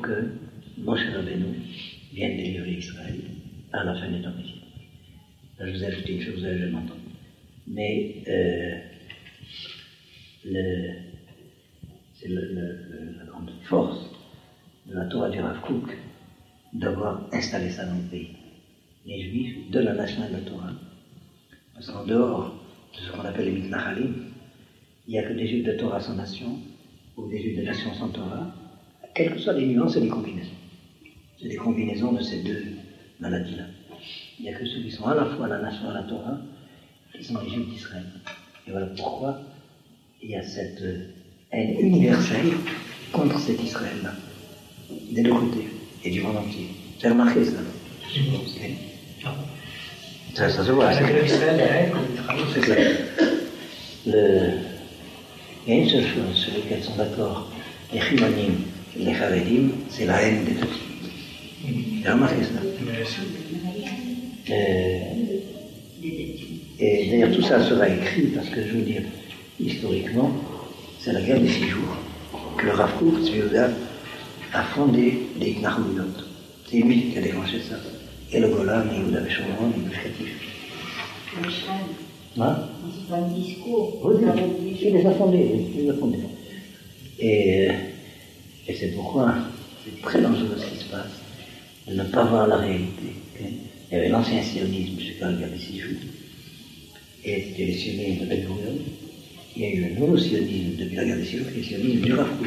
que Moshe Rabbeinu vienne délivrer Israël à la fin des temps messianiques. Là, je vous ai ajouté une chose, vous allez jamais entendre. Mais c'est la grande force de la Torah du Rav Kook d'avoir installé ça dans le pays. Les Juifs de la nation et de la Torah. Parce qu'en dehors de ce qu'on appelle les Mitnachalim, il n'y a que des Juifs de Torah sans nation, ou des Juifs de nation sans Torah, quelles que soient les nuances et les combinaisons. C'est des combinaisons de ces deux maladies-là. Il n'y a que ceux qui sont à la fois la nation et la Torah, qui sont les Juifs d'Israël. Et voilà pourquoi il y a cette haine universelle contre cet Israël-là, des deux côtés, et du monde entier. Vous avez remarqué ça? Ça se voit. C'est clair. Il y a une seule chose sur laquelle sont d'accord les Chimanim et les Charedim, c'est la haine des deux. Vous avez remarqué ça? Et d'ailleurs tout ça sera écrit parce que je veux dire, historiquement, c'est la guerre des 6 jours que le Rav Kook a fondé les Gnarmouyot. C'est lui qui a déclenché ça. Et le Golan, et vous l'avez Shomron, et le Khatif. Hein? C'est un discours. Oui, il les a fondés. Et c'est pourquoi c'est très dangereux ce qui se passe, de ne pas voir la réalité. Il y avait l'ancien sionisme, je ne sais pas, il y avait 6 jours. Et c'était le sionisme de Ben-Gurion. Il y a eu un nouveau sionisme depuis la guerre des 6 jours, qui est le sionisme du Rav Kook.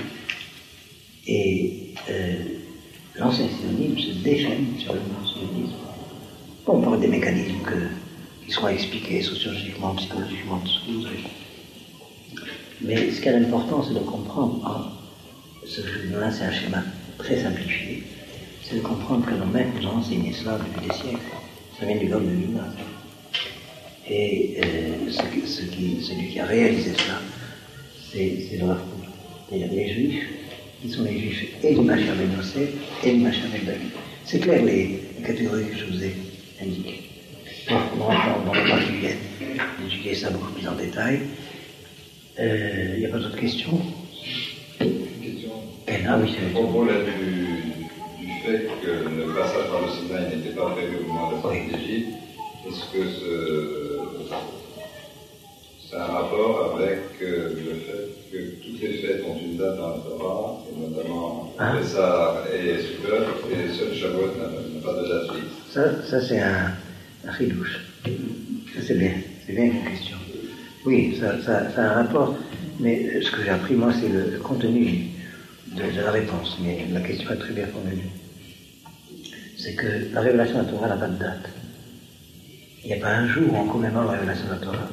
Et l'ancien sionisme se déchaîne sur le nouveau sionisme. On parle des mécanismes qui seront expliqués sociologiquement, psychologiquement, tout ce que vous voulez. Mais ce qui est important, c'est de comprendre, ce là c'est un schéma très simplifié, c'est de comprendre que nos maîtres nous ont enseigné cela depuis des siècles. Ça vient du Gaon de Vilna. Et celui qui a réalisé cela, c'est le Rav Kook. C'est-à-dire les Juifs, qui sont les Juifs et du Mashiach ben Yosef et du Mashiach ben David. C'est clair les catégories que je vous ai indiquées. On va dans les mois qui viennent d'étudier ça beaucoup plus en détail. Il n'y a pas d'autres questions? Une question. Ah oui, c'est propos là du fait que le passage par le Sinaï n'était pas prévu au moment de la sortie d'Égypte, est-ce que c'est un rapport avec le fait que toutes les fêtes ont une date dans la Torah, et notamment Pessah et Sukkot, et seul Shavuot n'a pas de date fixe? Ça c'est un chidouche. Ça c'est bien une question. Oui, ça a un rapport, mais ce que j'ai appris moi c'est le contenu de la réponse, mais la question est très bien formulée. C'est que la révélation de la Torah n'a pas de date. Il n'y a pas un jour où on commémore la révélation de la Torah.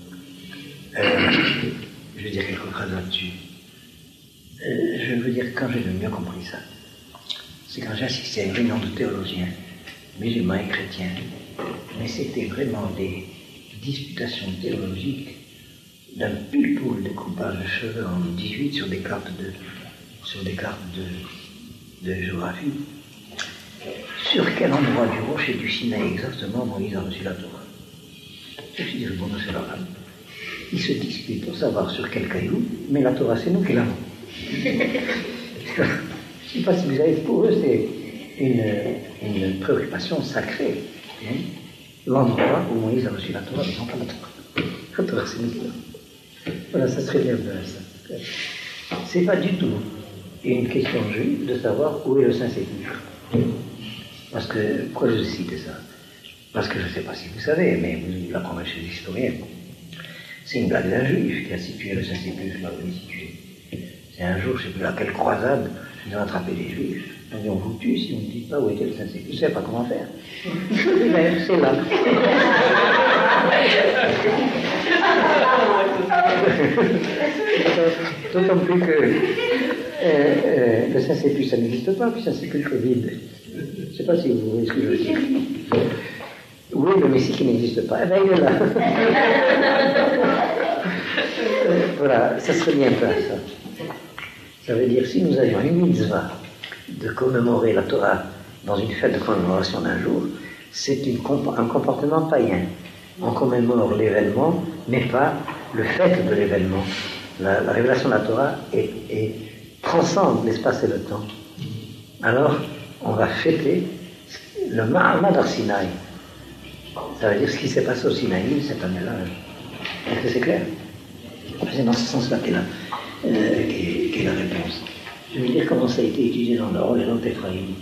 Je vais dire quelques phrases là-dessus. Je veux dire, quand j'ai le mieux compris ça, c'est quand j'ai assisté à une réunion de théologiens, musulmans et chrétiens, mais c'était vraiment des disputations théologiques d'un pile-poule découpage de cheveux en 18 sur des cartes de géographie. Sur quel endroit du rocher du Sinaï exactement Moïse a reçu la Torah? Je me suis dit, bon, c'est leur âme. Ils se disputent pour savoir sur quel caillou, mais la Torah, c'est nous qui l'avons. Je ne sais pas si vous savez, pour eux, c'est une préoccupation sacrée. Hein? L'endroit où Moïse a reçu la Torah, ils n'ont pas la Torah. La Torah, c'est nous qui l'avons. Voilà, ça serait bien de ça. C'est pas du tout une question juive de savoir où est le Saint-Sépulcre. Parce que, pourquoi je cite ça? Parce que je ne sais pas si vous savez, mais vous l'apprendrez chez les historiens. C'est une blague d'un juif qui a situé le Saint-Sépulcre là où il est situé. C'est un jour, je ne sais plus à quelle croisade, ils ont attrapé les juifs. Ils ont dit, on vous tue si on ne dit pas où était le Saint-Sépulcre. Je ne sais pas comment faire. Mais c'est là. D'autant plus que le Saint-Sépulcre, ça n'existe pas, puis c'est un sépulcre vide. Je ne sais pas si vous voyez ce que je veux dire. Oui, le Messie qui n'existe pas, eh bien il est là. Voilà, ça serait bien plein ça. Ça veut dire, si nous avions une mitzvah de commémorer la Torah dans une fête de commémoration d'un jour, c'est un comportement païen. On commémore l'événement, mais pas le fait de l'événement. La révélation de la Torah transcende l'espace et le temps. alors on va fêter le Ma'amad al-Sinaï. Ça veut dire ce qui s'est passé au Sinaï cette année-là. Est-ce que c'est clair? C'est dans ce sens-là qu'est la réponse. Je vais dire comment ça a été étudié dans le Rôle et l'Ot Ephraïm.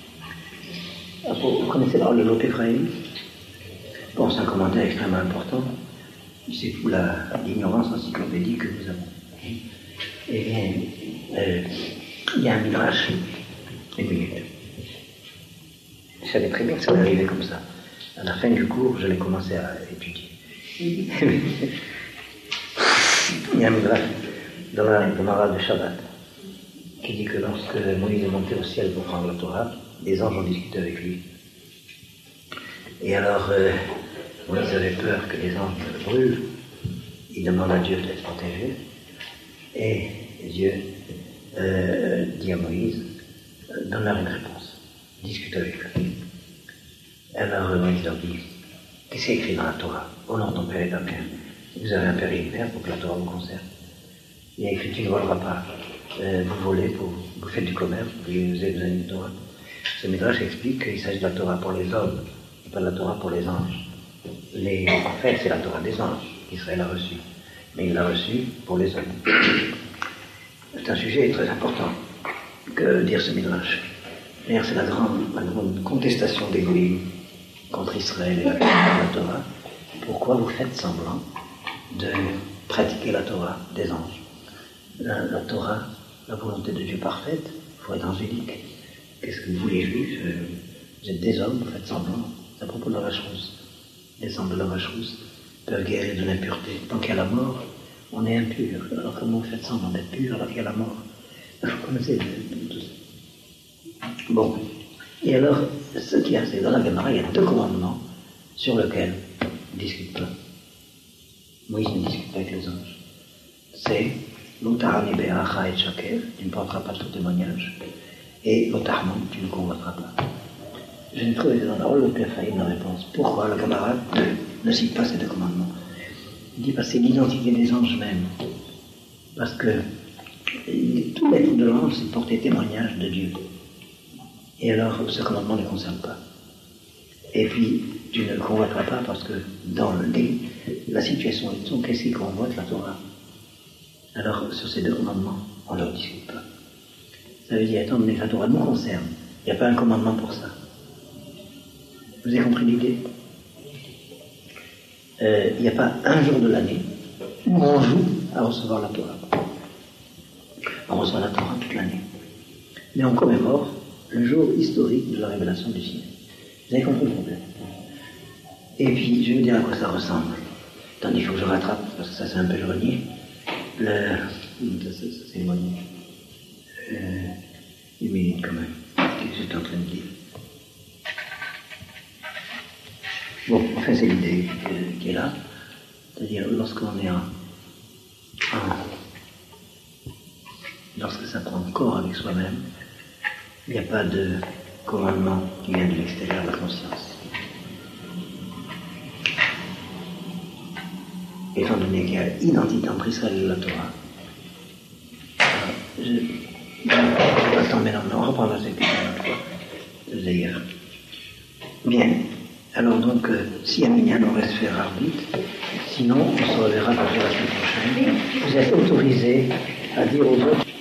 Vous connaissez le Rôle et l'Ot Ephraïm? Bon, c'est un commentaire extrêmement important. C'est tout l'ignorance encyclopédique que nous avons. Eh bien, il y a un midrash, une minute. Je savais très bien que ça allait arriver comme ça. À la fin du cours, je l'ai commencé à étudier. Il y a un midrash dans la Gemara de Shabbat qui dit que lorsque Moïse est monté au ciel pour prendre la Torah, des anges ont discuté avec lui. Et alors, Moïse avait peur que les anges le brûlent. Il demande à Dieu d'être protégé. Et Dieu dit à Moïse, donne-leur une réponse, discute avec eux. Alors Moïse leur dit, qu'est-ce qui est écrit dans la Torah? Au nom de ton père et de ta mère. Vous avez un père et une mère pour que la Torah vous concerne. Il y a écrit, tu ne voleras pas. Vous volez, vous faites du commerce, vous avez besoin d'une Torah. Ce Midrash explique qu'il s'agit de la Torah pour les hommes, et pas de la Torah pour les anges. En fait, c'est la Torah des anges qu'Israël a reçue. Mais il l'a reçue pour les hommes. C'est un sujet très important que dire ce Midrash. D'ailleurs, c'est la grande contestation des Goïms contre Israël et la Torah. Pourquoi vous faites semblant de pratiquer la Torah des anges? La Torah, la volonté de Dieu parfaite, il faut être angélique. Qu'est-ce que vous, les Juifs, vous êtes des hommes, vous faites semblant. C'est à propos de la vache rousse. Les hommes de la vache rousse peuvent guérir de l'impureté. Tant qu'il y a la mort, on est impur. Alors comment vous faites semblant d'être pur alors qu'il y a la mort? Vous connaissez tout ça. Bon. Et alors, ce qu'il y a, c'est dans la Gemara, il y a 2 commandements sur lesquels on ne discute pas. Moïse ne discute pas avec les anges. C'est l'Otarani Be'acha et Shaker, tu ne porteras pas tout témoignage, et l'Otarman, tu ne convoiteras pas. Je n'ai trouvé dans la Rôle de Ephraïm la réponse. Pourquoi le camarade ne cite pas ces 2 commandements? Il dit parce que c'est l'identité des anges même. Parce que tout l'être de l'ange, c'est porter témoignage de Dieu. Et alors, ce commandement ne concerne pas. Et puis, tu ne le convoiteras pas parce que dans la situation où ils sont, qu'est-ce qui convoite la Torah? Alors, sur ces 2 commandements, on ne leur discute pas. Ça veut dire, étant donné que la Torah nous concerne, il n'y a pas un commandement pour ça. Vous avez compris l'idée? Il n'y a pas un jour de l'année où on joue à recevoir la Torah. On reçoit la Torah toute l'année. Mais on commémore le jour historique de la révélation du ciel. Vous avez compris le problème? Et puis, je vais vous dire à quoi ça ressemble. Attendez, il faut que je rattrape, parce que ça c'est un peu éloigné. Ça c'est éloigné. Une minute quand même. Qu'est-ce que j'étais en train de dire? Bon, enfin c'est l'idée qui est là. C'est-à-dire, lorsqu'on est lorsque ça prend corps avec soi-même, il n'y a pas de commandement qui vient de l'extérieur de la conscience. Étant donné qu'il y a identité entre Israël et la Torah, attends, mais non, on reprendra cette question une autre fois, d'ailleurs. Bien, alors donc, si y a minyan, on reste faire arbitre, sinon on se reverra la semaine prochaine. Vous êtes autorisé à dire aux autres